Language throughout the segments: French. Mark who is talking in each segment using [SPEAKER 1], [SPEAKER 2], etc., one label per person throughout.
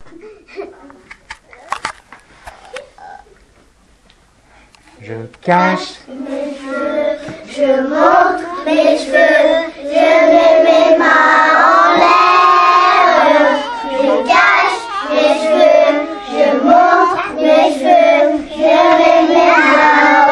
[SPEAKER 1] Je cache
[SPEAKER 2] mes cheveux, je montre mes cheveux, je mets mes mains en l'air. Je cache mes cheveux, je montre mes cheveux, je mets mes mains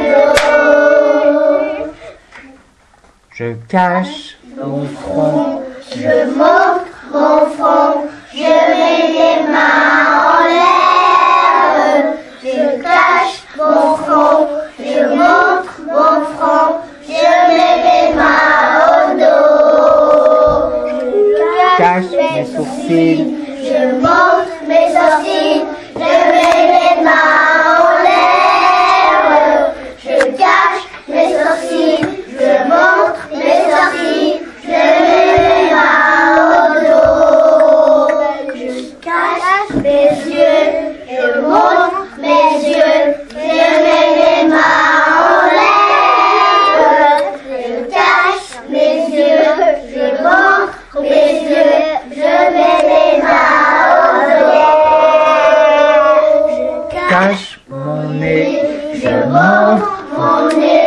[SPEAKER 2] au dos.
[SPEAKER 1] Je cache mon front,
[SPEAKER 2] je montre mon front, je mets mes mains en l'air. Je cache mon front, je montre mon front, je mets mes mains au dos. Je
[SPEAKER 1] cache mes sourcils,
[SPEAKER 2] je montre mes sourcils, je mets mes mains en l'air. Je cache mes sourcils, je montre mes sourcils, je mets mes mains au dos. Je cache mes yeux, je montre mes yeux, je mets mes mains en l'air. Je cache mes yeux, je montre mes yeux, je mets mes mains au dos. Je
[SPEAKER 1] cache mon nez,
[SPEAKER 2] je montre mon nez.